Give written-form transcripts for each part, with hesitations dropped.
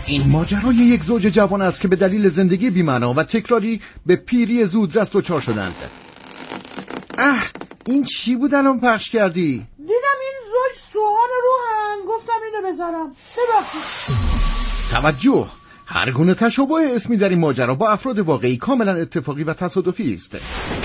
این ماجرای یک زوج جوان است که به دلیل زندگی بی‌معنا و تکراری به پیری زودرس دچار شدند. این چی بود الان پخش کردی؟ دیدم این زوج سوهان روحن، گفتم اینو بذارم. ببخشید. توجه، هر گونه تشابه اسمی در این ماجرا با افراد واقعی کاملا اتفاقی و تصادفی است.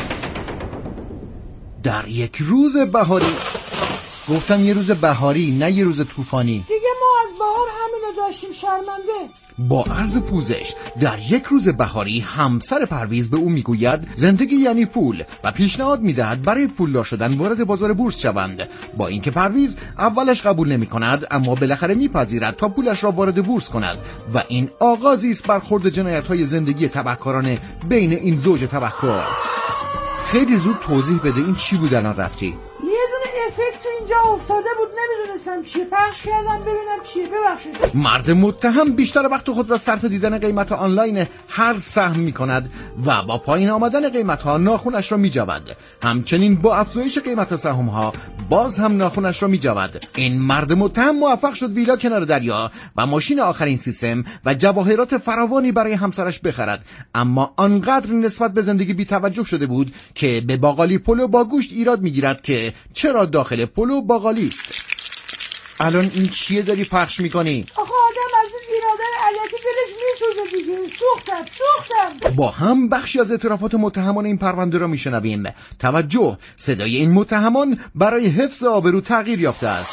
در یک روز بهاری، گفتم یه روز بهاری نه یه روز طوفانی. دیگه ما از بهار همینو داشتیم، شرمنده. با عرض پوزش، در یک روز بهاری همسر پرویز به او میگوید زندگی یعنی پول و پیشنهاد میدهد برای پولدار شدن وارد بازار بورس شوند. با اینکه پرویز اولش قبول نمی کند، اما بالاخره میپذیرد تا پولش را وارد بورس کند و این آغازی است برخورد جنایت‌های زندگی تبهکارانه بین این زوج تبهکار. خیلی زود توضیح بده این چی بود الان رفتی؟ یه دونه افکت اینجا افتاده بود، نمیدونستم چیه، پخش کردم ببینم چیه. ببخشید. مرد متهم بیشتر وقت خود را صرف دیدن قیمت آنلاین هر سهم می کند و با پایین آمدن قیمت ها ناخونش را می جود. همچنین با افزایش قیمت سهام ها باز هم ناخونش را می جود. این مرد متهم موفق شد ویلا کنار دریا و ماشین آخرین سیستم و جواهرات فراوانی برای همسرش بخرد، اما آنقدر نسبت به زندگی بی توجه شده بود که به باقالی پلو با گوشت ایراد می گیرد که چرا داخل پلو باقالی است. الان این چیه داری پخش میکنی؟ آخه آدم از این ایرادای علیکی دلش میسوزه دیگه. سوختم. با هم بخشی از اعترافات متهمان این پرونده را میشنویم. توجه، صدای این متهمان برای حفظ آبرو تغییر یافته است.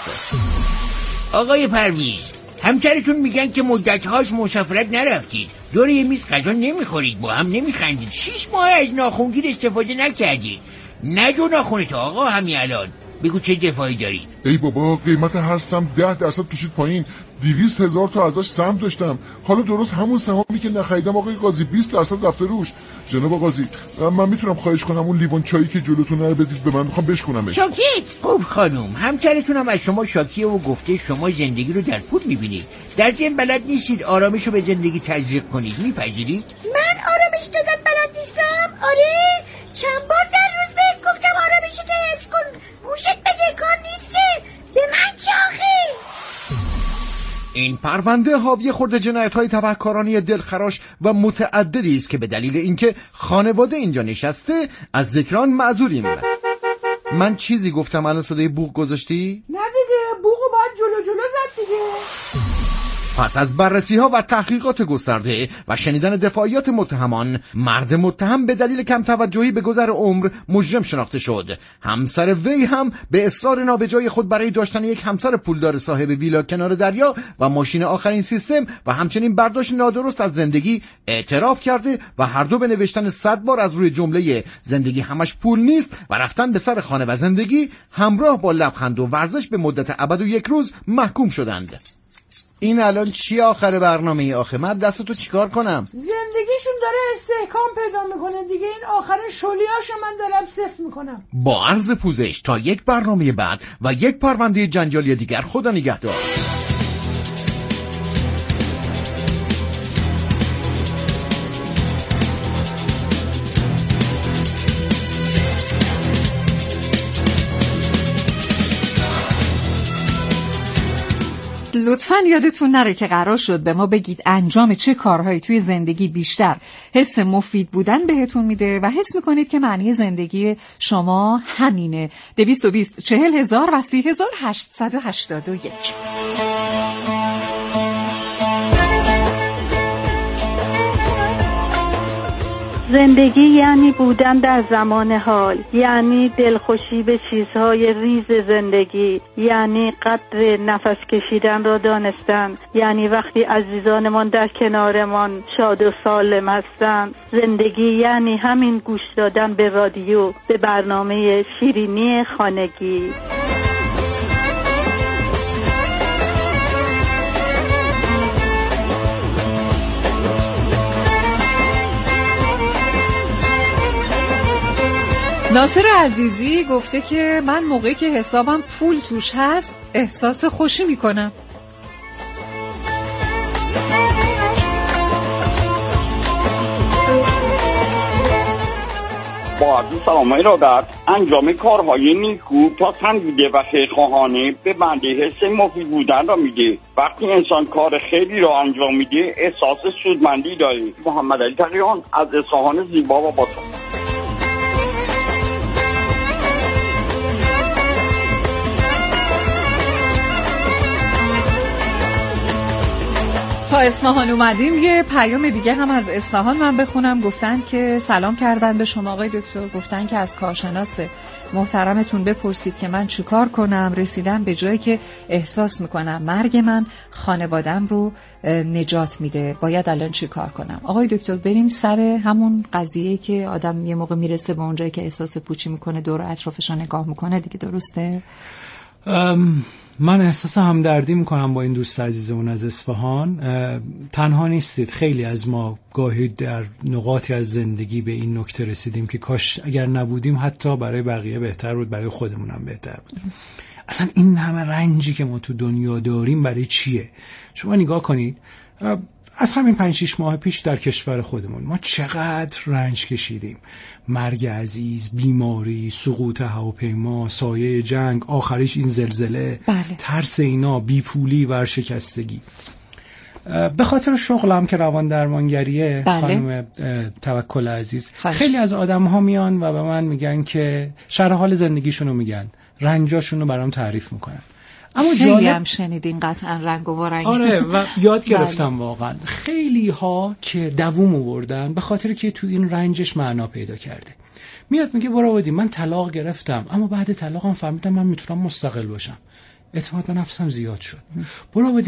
آقای پرویز، همسرتون میگن که مدت‌هاست مسافرت نرفتید، دور یه میز غذا نمیخورید، با هم نمیخندید، 6 ماه از ناخونگیر استفاده نکردید. نجو ناخونت آقا همین الان. بگو چه دفاعی دارید؟ ای بابا، قیمت هر سهم 10% کشید پایین. 200,000 تا ازش سهم داشتم. حالا درست همون سهامی که نخریدم آقای قاضی 20% رفته روش. جناب قاضی، من میتونم خواهش کنم اون لیوان چایی که جلوتونه رو بدید به من، میخوام بشکنمش. شاکیت. خب خانم، همسرتون هم از شما شاکیه و گفته شما زندگی رو در پول میبینید. در ضمن بلد نیستید آرامش رو به زندگی تزریق کنید. میپذیرید؟ من آرامش دادن بلد نیستم؟ آره، چند بار در روز بهت گفتم آرامشی که حفظ کن. گوشت بده، کار نیست که. به من چه آخه؟ این پرونده حاوی خرد جنایت‌های تبهکارانه دلخراش و متعددی است که به دلیل اینکه خانواده اینجا نشسته از ذکران معذوریم. من چیزی گفتم الان صدای بوق گذاشتی؟ نه دیگه، بوقو باید جلو زد دیگه. پس از بررسی‌ها و تحقیقات گسترده و شنیدن دفاعیات متهمان، مرد متهم به دلیل کم توجهی به گذر عمر مجرم شناخته شد. همسر وی هم به اصرار نابجای خود برای داشتن یک همسر پولدار صاحب ویلا کنار دریا و ماشین آخرین سیستم و همچنین برداشت نادرست از زندگی اعتراف کرده و هر دو به نوشتن 100 بار از روی جمله زندگی همش پول نیست و رفتن به سر خانه و زندگی همراه با لبخند و ورزش به مدت ابد و 1 روز محکوم شدند. این الان چی آخر برنامه ای آخه؟ من دستتو چیکار کنم؟ زندگیشون داره استحکام پیدا میکنه دیگه. این آخر شلیاشو من دارم صفر میکنم. با عرض پوزش تا یک برنامه بعد و یک پرونده جنجالی دیگر، خدا نگهدار. لطفاً یادتون نره که قرار شد به ما بگید انجام چه کارهایی توی زندگی بیشتر حس مفید بودن بهتون میده و حس میکنید که معنی زندگی شما همینه. 220 40,000 و 30,881. زندگی یعنی بودن در زمان حال، یعنی دلخوشی به چیزهای ریز زندگی، یعنی قدر نفس کشیدن را دانستن، یعنی وقتی عزیزانمان در کنارمان شاد و سالم هستند. زندگی یعنی همین گوش دادن به رادیو، به برنامه شیرینی خانگی. ناصر عزیزی گفته که من موقعی که حسابم پول توش هست احساس خوشی میکنم. با عرض سلام ارادت، انجام کارهای نیکو تا تندیده و خیرخواهانه به بنده حس مفید بودن را میده. وقتی انسان کار خیلی را انجام میده احساس سودمندی داره. محمد علی تقیان از اصفهان زیبا و باتون. تا اصفهان اومدیم یه پیام دیگه هم از اصفهان من بخونم. گفتن که سلام کردن به شما آقای دکتر، گفتن که از کارشناس محترمتون بپرسید که من چیکار کنم. رسیدم به جایی که احساس میکنم مرگ من خانوادم رو نجات میده، باید الان چیکار کنم؟ آقای دکتر بریم سر همون قضیه که آدم یه موقع میرسه به اونجایی که احساس پوچی میکنه، دور اطرافش رو نگاه میکنه دیگه، درسته؟ من احساس همدردی میکنم با این دوست عزیزمون از اصفهان. تنها نیستید، خیلی از ما گاهی در نقاطی از زندگی به این نکته رسیدیم که کاش اگر نبودیم حتی برای بقیه بهتر بود، برای خودمون هم بهتر بود. اصلا این همه رنجی که ما تو دنیا داریم برای چیه؟ شما نگاه کنید، از همین 5-6 ماه پیش در کشور خودمون ما چقدر رنج کشیدیم. مرگ عزیز، بیماری، سقوط هواپیما، سایه جنگ، آخرش این زلزله، ترس اینا، بیپولی، ورشکستگی. به خاطر شغلم که روان درمانگریه، خانم توکل عزیز، خیلی از آدم ها میان و به من میگن که شرح حال زندگیشونو میگن، رنجاشونو برام تعریف میکنن. اما خیلی هم شنیدین قطعا رنگ و رنگ. آره و یاد گرفتم واقعا. خیلی ها که دووم آوردن به خاطر که تو این رنجش معنا پیدا کرده. میاد میگه برو من طلاق گرفتم اما بعد طلاقم فهمیدم من میتونم مستقل باشم. اعتماد به نفسم زیاد شد. برو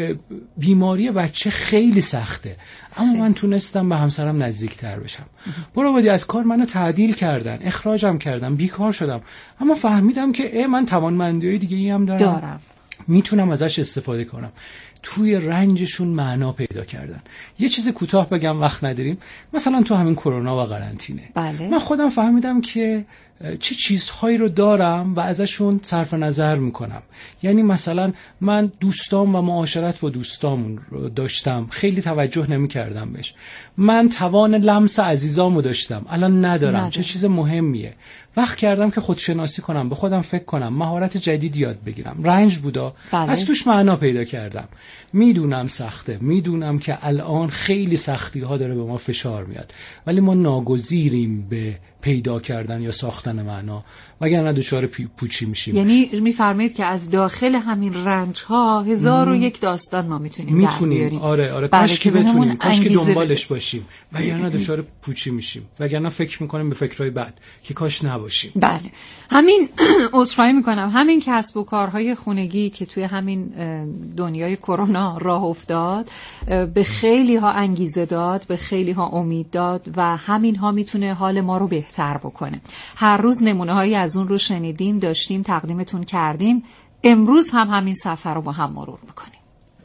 بیماری بچه خیلی سخته اما من تونستم به همسرم نزدیکتر بشم. برو از کار منو تعدیل کردن، اخراجم کردن، بیکار شدم اما فهمیدم که من توانمندی‌های دیگه‌ای هم دارم. میتونم ازش استفاده کنم. توی رنجشون معنا پیدا کردن. یه چیز کوتاه بگم وقت نداریم. مثلا تو همین کرونا و قرنطینه من خودم فهمیدم که چه چیزهایی رو دارم و ازشون صرف نظر میکنم. یعنی مثلا من دوستام و معاشرت با دوستامون رو داشتم، خیلی توجه نمیکردم بهش. من توان لمس عزیزامو داشتم، الان ندارم. چه چیز مهمیه. وقت کردم که خودشناسی کنم، به خودم فکر کنم، مهارت جدید یاد بگیرم. رنج بودا، از توش معنا پیدا کردم. میدونم سخته، میدونم که الان خیلی سختی ها داره به ما فشار میاد، ولی ما ناگزیریم به پیدا کردن یا ساختن معنا، وگرنه دچار پوچی میشیم. یعنی میفرمایید که از داخل همین رنج ها 1001 داستان ما میتونیم در بیاریم. آره کاش که بتونیم، کاش که دنبالش باشیم، وگرنه دچار پوچی میشیم، وگرنه فکر میکنیم به فکرهای بد که کاش نباشیم. بله همین عذرخواهی میکنم، همین کسب و کارهای خونگی که توی همین دنیای کرونا راه افتاد به خیلی ها انگیزه داد، به خیلی ها امید داد و همین ها میتونه حال ما رو بهتر بکنه. هر روز نمونه هایی از اون رو شنیدیم، داشتیم، تقدیمتون کردیم. امروز هم همین سفر رو با هم مرور میکنیم.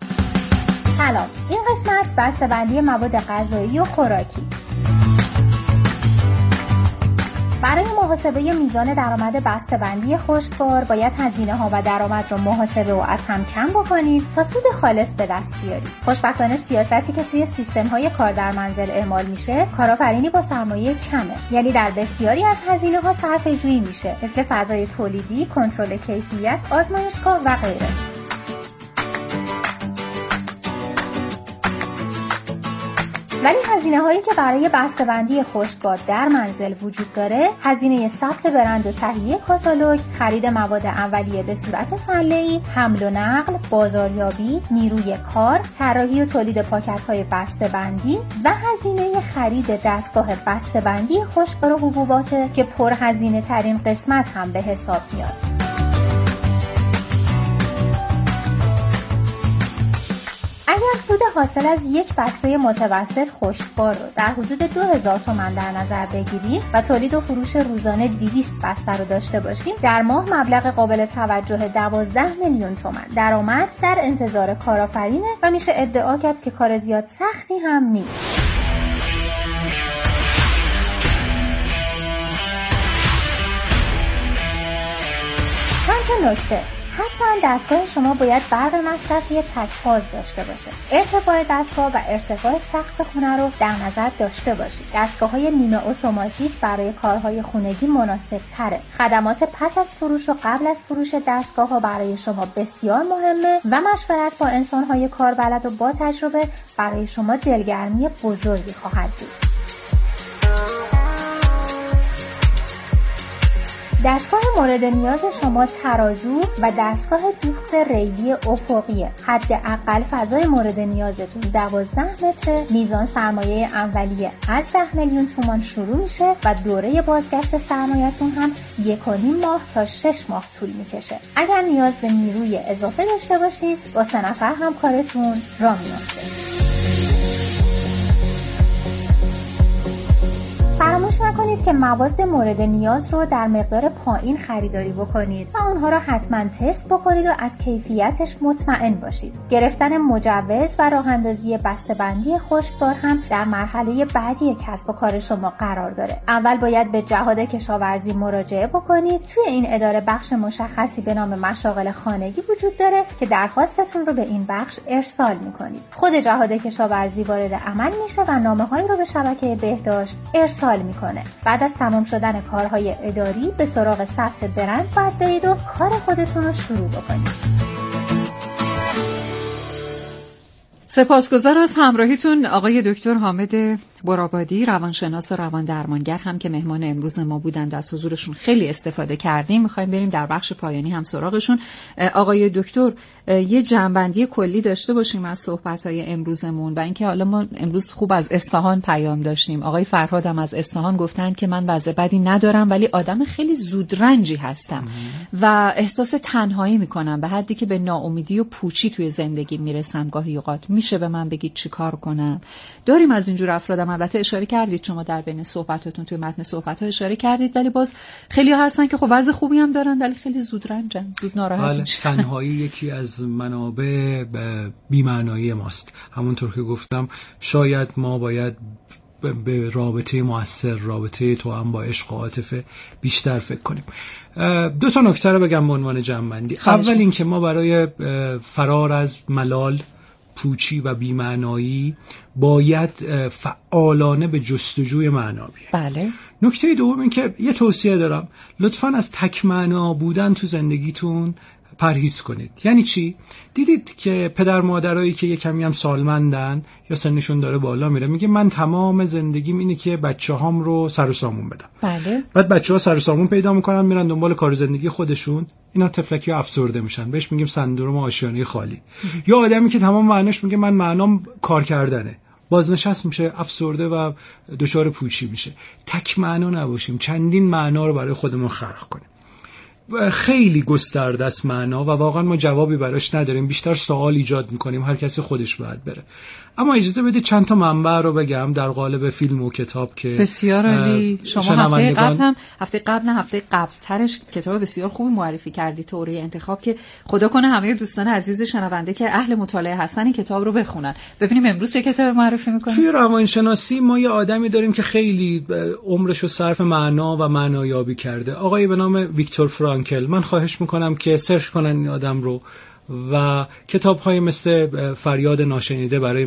سلام، این قسمت بسته‌بندی مواد غذایی و خوراکی. برای محاسبه میزان درآمد بسته‌بندی خشکبار باید هزینه‌ها و درآمد رو محاسبه و از هم کم بکنید تا سود خالص به دست بیارید. خوشبختانه سیاستی که توی سیستم‌های کار در منزل اعمال میشه، کارآفرینی با سرمایه کمه. یعنی در بسیاری از هزینه‌ها صرفه‌جویی میشه، مثل فضای تولیدی، کنترل کیفیت، آزمایشگاه و غیره. ولی هزینه‌هایی که برای بسته‌بندی خشکبار در منزل وجود داره، هزینه ثبت برند و تهیه کاتالوگ، خرید مواد اولیه به صورت فنی، حمل و نقل، بازاریابی، نیروی کار، طراحی و تولید پاکت‌های بسته‌بندی و هزینه خرید دستگاه بسته‌بندی خشکبار و حبوبات که پرهزینه ترین قسمت هم به حساب میاد. اگر سود حاصل از یک بسته متوسط خشکبار رو در حدود 2000 تومان در نظر بگیریم و تولید و فروش روزانه 200 بسته رو داشته باشیم، در ماه مبلغ قابل توجه 12 میلیون تومان درآمد در انتظار کارآفرینه و میشه ادعا کرد که کار زیاد سختی هم نیست. چند تا نکته. حتما دستگاه شما باید برق مصرفی تک‌فاز داشته باشه. ارتفاع دستگاه و ارتفاع سقف خونه رو در نظر داشته باشید. دستگاه‌های نیمه اتوماتیک برای کارهای خانگی مناسب تره. خدمات پس از فروش و قبل از فروش دستگاه‌ها برای شما بسیار مهمه و مشورت با انسان‌های کاربلد و با تجربه برای شما دلگرمی بزرگی خواهد بود. دستگاه مورد نیاز شما ترازو و دستگاه دوخت ریلی افقیه. حداقل فضای مورد نیازتون 12 متر. میزان سرمایه اولیه از 10 میلیون تومان شروع میشه و دوره بازگشت سرمایه‌تون هم 1.5 ماه تا 6 ماه طول میکشه. اگر نیاز به نیروی اضافه داشته باشید با 3 نفر هم کارتون راه میافته. فراموش نکنید که مواد مورد نیاز رو در مقدار پایین خریداری بکنید و اونها رو حتما تست بکنید و از کیفیتش مطمئن باشید. گرفتن مجوز و راه اندازی بسته‌بندی خشکبار هم در مرحله بعدی کسب و کار شما قرار داره. اول باید به جهاد کشاورزی مراجعه بکنید. توی این اداره بخش مشخصی به نام مشاغل خانگی وجود داره که درخواستتون رو به این بخش ارسال میکنید. خود جهاد کشاورزی وارد عمل میشه و نامه‌هایی رو به شبکه بهداشت ارسال میکنه. بعد از تمام شدن کارهای اداری به سراغ ثبت برند باید برید و کار خودتون رو شروع بکنید. سپاسگزار از همراهیتون آقای دکتر حامد برابادی، روانشناس و روان درمانگر هم که مهمان امروز ما بودند. از حضورشون خیلی استفاده کردیم. میخوایم بریم در بخش پایانی هم سراغشون. آقای دکتر یه جنبندی کلی داشته باشیم از صحبت‌های امروزمون و اینکه حالا ما امروز خوب از اصفهان پیام داشتیم. آقای فرهاد هم از اصفهان گفتن که من وضع بدی ندارم ولی آدم خیلی زودرنجی هستم و احساس تنهایی میکنم به حدی که به ناامیدی و پوچی توی زندگی میرسم. گاهی اوقات میشه به من بگید چی کار کنم؟ داریم از اینجور افراد. البته اشاره کردید شما در بین صحبتاتون توی متن صحبت‌ها اشاره کردید ولی باز خیلی هستن که خب وضع خوبی هم دارن ولی خیلی زود رنجن، زود ناراحت میشن. تنهایی یکی از منابع بی‌معنایی ماست. همونطور که گفتم شاید ما باید به رابطه مؤثر، رابطه توأم با عشق و عاطفه بیشتر فکر کنیم. 2 نکته رو بگم به عنوان جمع‌بندی. اول اینکه ما برای فرار از ملال، پوچی و بی‌معنایی باید فعالانه به جستجوی معنا بیاییم. بله. نکته دوم این که یه توصیه دارم، لطفاً از تک معنا بودن تو زندگیتون پرهیز کنید. یعنی چی؟ دیدید که پدر مادرایی که یه کمی هم سالمندن یا سنشون داره بالا میره میگه من تمام زندگیم اینه که بچه‌هام رو سر و سامون بدم. بله. بعد بچه‌ها سر و سامون پیدا میکنن میرن دنبال کار زندگی خودشون، اینا تفلکی افسرده میشن. بهش میگیم سندروم آشیانه خالی. یا آدمی که تمام معناش میگه من معنام کار کردنه، بازنشست میشه، افسرده و دچار پوچی میشه. تک معنا نباشیم، چندین معنا رو برای خودمون خلق کنیم. خیلی گسترده است معنا و واقعا ما جوابی براش نداریم، بیشتر سوال ایجاد میکنیم، هر کسی خودش باید بره. اما اجازه بدید چند تا منبع رو بگم در قالب فیلم و کتاب که بسیار عالی. شما هفته قبل ترش کتاب بسیار خوبی معرفی کردی، تئوری انتخاب، که خدا کنه همه دوستان عزیز شنونده که اهل مطالعه هستن این کتاب رو بخونن. ببینیم امروز چه کتاب معرفی می‌کنی. توی روانشناسی ما یه آدمی داریم که خیلی عمرش رو صرف معنا و معنایابی کرده، آقای به نام ویکتور فرانکل. من خواهش میکنم که سرچ کنن این آدم رو و کتاب‌های مثل فریاد ناشنیده برای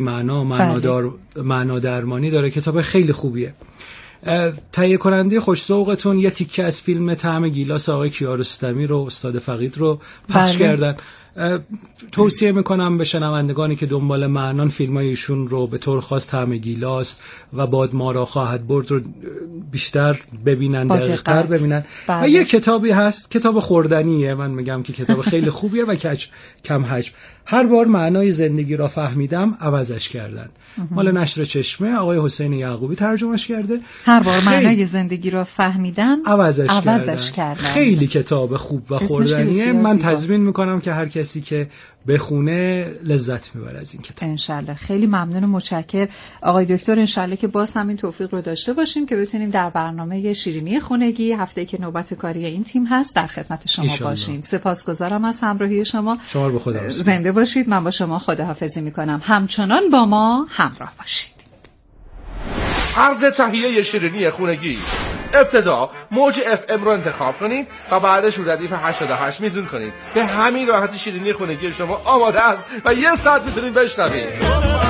معنا درمانی داره، کتاب خیلی خوبیه. تهیه کننده خوش ذوقتون یه تیکه از فیلم طعم گیلاس آقای کیارستمی رو، استاد فقید رو پخش کردن. توصیه میکنم به شنوندگانی که دنبال معنان فیلمای ایشون رو به طور خاص طعم گیلاس و باد ما را خواهد برد رو بیشتر ببینن، دقیق‌تر ببینن. و یه کتابی هست، کتاب خوردنیه، من میگم که کتاب خیلی خوبیه و کم حجم. هر بار معنای زندگی را فهمیدم عوضش کردن. مال نشر چشمه، آقای حسین یعقوبی ترجمهش کرده. هر بار معنای زندگی را فهمیدم عوضش کردن. خیلی کتاب خوب و خوردنیه. من تضمین میکنم که هر کسی که بخونه لذت میبره از این کتاب. انشالله. خیلی ممنون و متشکر آقای دکتر. انشالله که باز همین توفیق رو داشته باشیم که بتونیم در برنامه شیرینی خانگی هفته که نوبت کاری این تیم هست در خدمت شما باشیم. سپاسگزارم از همراهی شما. شما رو به خدا زنده باشید. من با شما خداحافظی میکنم. همچنان با ما همراه باشید. عرض تهیه شیرینی خانگی ابتدا موج FM رو انتخاب کنید و بعدش رو ردیف 88 میزون کنید. به همین راحتی شیرینی خونگی شما آماده است و 1 ساعت میتونید بشنوید.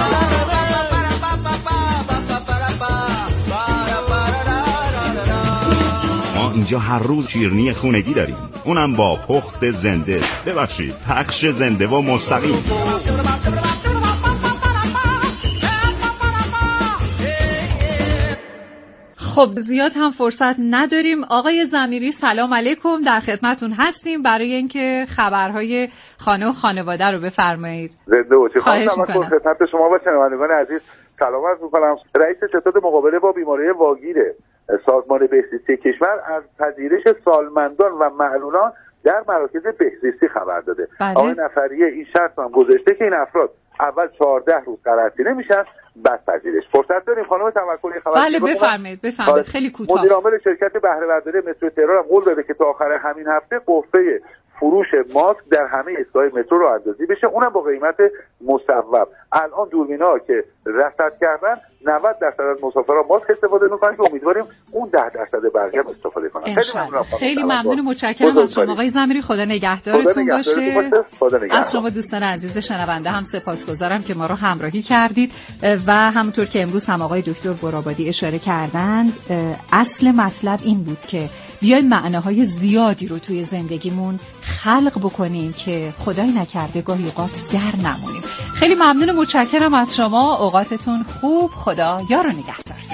ما اینجا هر روز شیرینی خونگی داریم، اونم با پخت زنده، ببخشید پخش زنده و مستقیم. خب زیاد هم فرصت نداریم. آقای ضمیری سلام علیکم، در خدمتون هستیم برای اینکه خبرهای خانه و خانواده رو بفرمایید. زنده باشید. خواهش می‌کنم. خدمت شما و شنوندگان عزیز سلام عرض می‌کنم. رئیس ستاد مقابله با بیماری واگیر سازمان بهزیستی کشور از پذیرش سالمندان و معلولان در مراکز بهزیستی خبر داده. آقای نفریه این شرط هم گذاشته که این افراد اول 14 روز قرنطینه میشن بعد پذیرش. فرصت داریم خانم توکلی خبر بله بفرمایید خیلی کوتاه. مدیر عامل شرکت بهره برداری مترو تهران هم قول داده که تا آخر همین هفته قفه فروش ماسک در همه ایستگاه مترو راه اندازی بشه، اونم با قیمت مصوب. الان دوربین‌ها که رصد کردن 90% از مسافران ماسک استفاده می‌کنن که امیدواریم اون 10% بقیه هم استفاده کنن. خیلی ممنون و متشکرم از شما آقای ضمیری. خدا نگهدارتون باشه. از شما دوستان عزیز شنونده هم سپاسگزارم که ما رو همراهی کردید و همونطور که امروز هم آقای دکتر برابادی اشاره کردند، اصل مطلب این بود که بیایم معناهای زیادی رو توی زندگیمون خلق بکنیم که خدای نکرده گاهی اوقات در نمونیم. خیلی ممنون و متشکرم از شما. اوقاتتون خوب. خدا یار و نگهدارتون.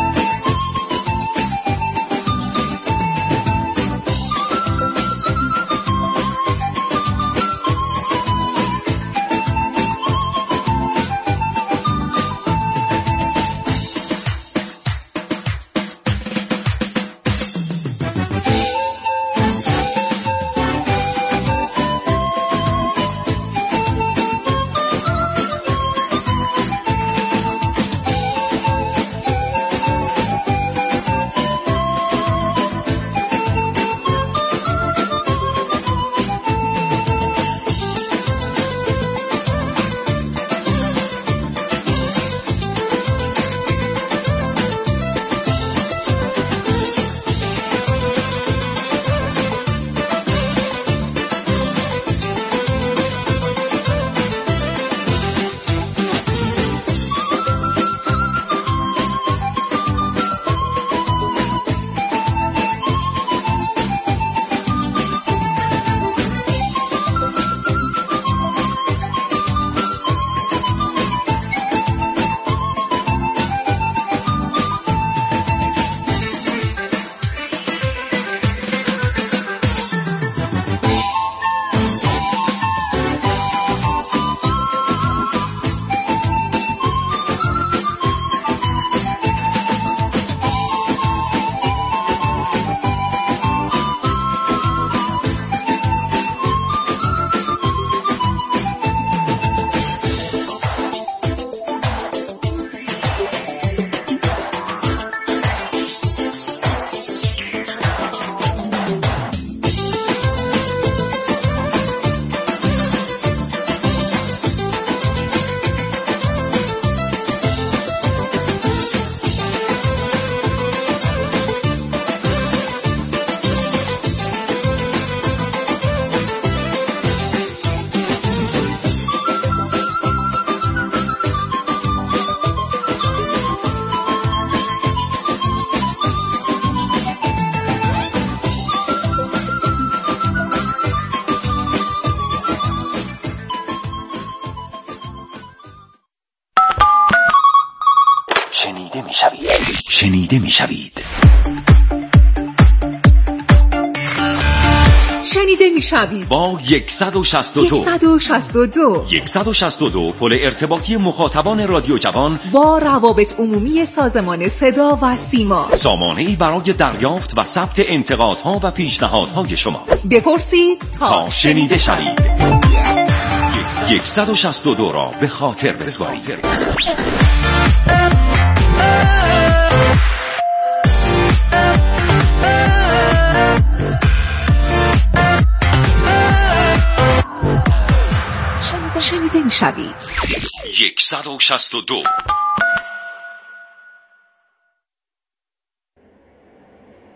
شنیده میشوید. شنیده میشوید با 162 پل ارتباطی مخاطبان رادیو جوان با روابط عمومی سازمان صدا و سیما، سامانه‌ای برای دریافت و ثبت انتقادها و پیشنهادهای شما. بپرسید تا شنیده شوید. 162 را به خاطر بسپارید. شنیده میشوید. 162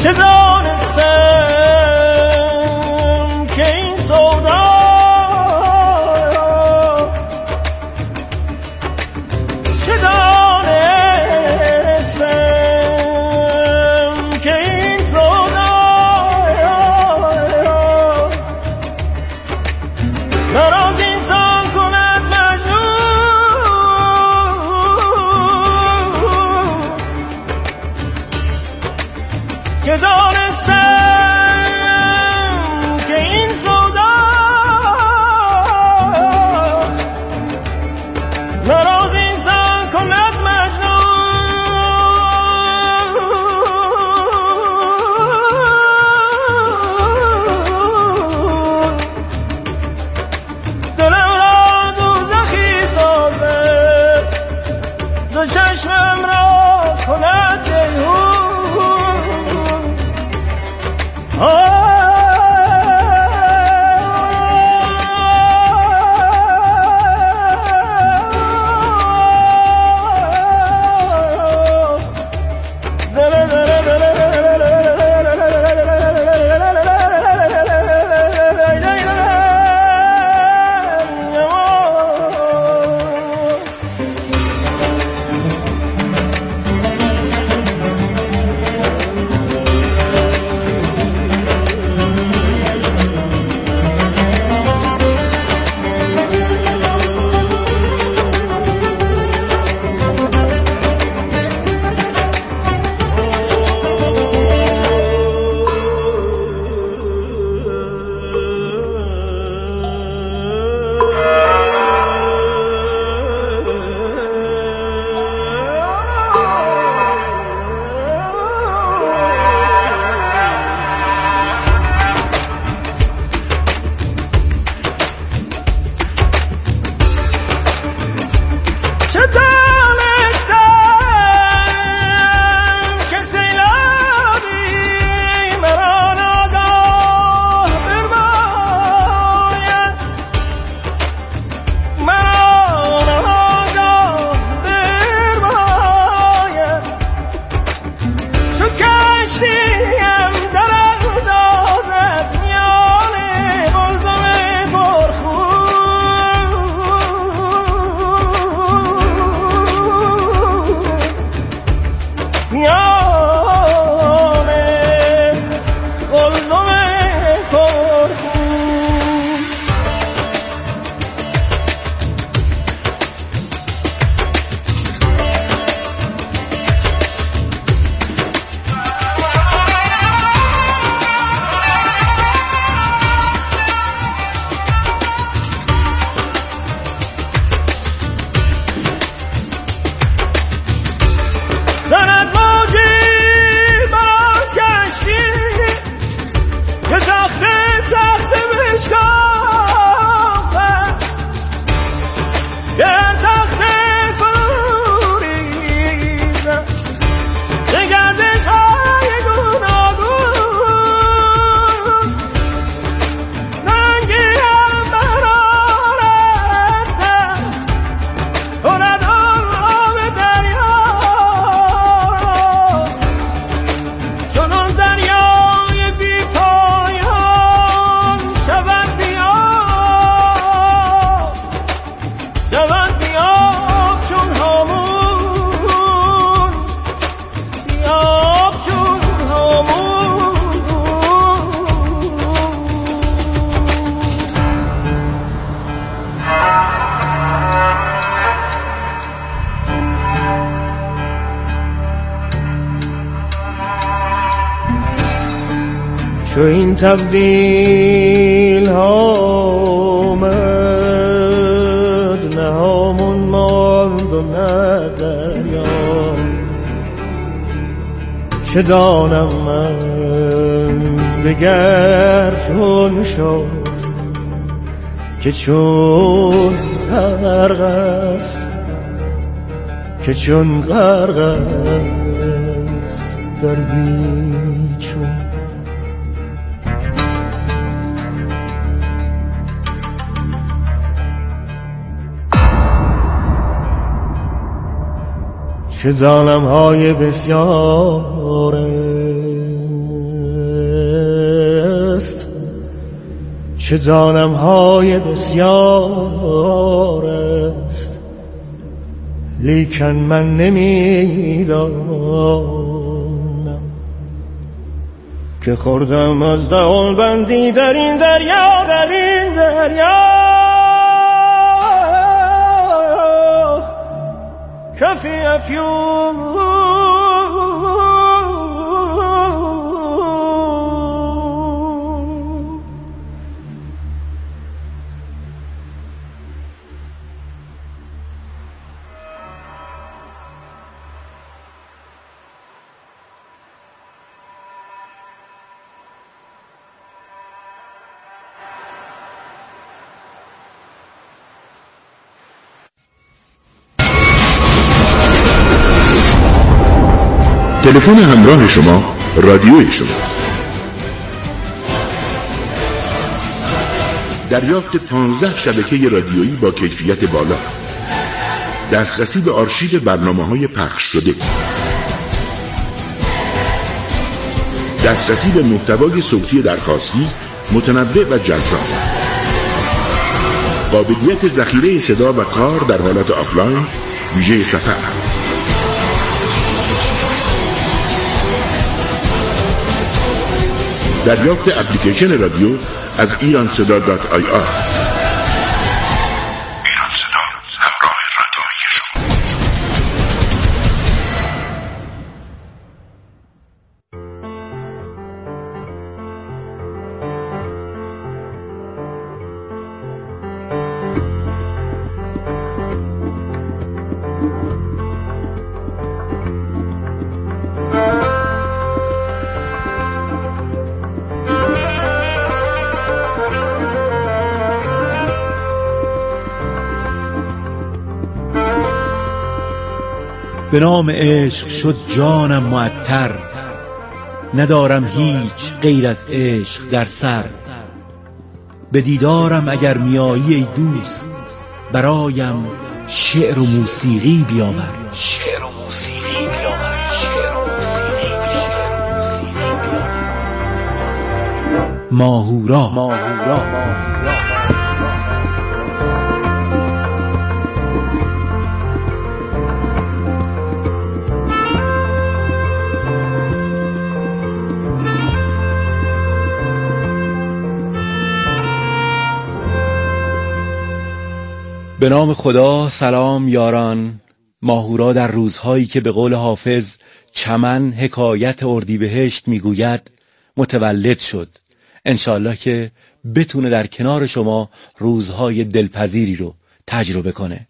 چه دانستم که این سودا چه دانستم که این سودا نراز انسان کند مجنون چه دانستم که این سودا نراز انسان کند مجنون دلم را دوزخی سازد دو چشمم را کند جیهون چو این تبدیل ها آمد نه همون ماند و نه دریا چه دانم من دگر چون شد که چون غرق است که چون غرق است در بیچون چه ظالم های بسیاره چه جانم‌های بسیار است، لیکن من نمیدانم که خوردم از دهان بندی در این دریا، در این دریا. کفی افیون تلفن همراه شما رادیوی شما. دریافت 15 شبکه رادیویی با کیفیت بالا، دسترسی به آرشیو برنامه‌های پخش شده، دسترسی به محتوای صوتی درخواستی متنوع و جذاب، قابلیت ذخیره صدا و کار در حالت آفلاین ویژه سفر، دریافت اپلیکیشن رادیو از ایرانصدا.ir. به نام عشق شد جانم معطر، ندارم هیچ غیر از عشق در سر. به دیدارم اگر میایی ای دوست، برایم شعر و موسیقی بیاور. شعر و موسیقی بیاور. شعر و موسیقی بیاور. ماهورا. به نام خدا. سلام یاران. ماهورا در روزهایی که به قول حافظ چمن حکایت اردیبهشت میگوید متولد شد. انشالله که بتونه در کنار شما روزهای دلپذیری رو تجربه کنه.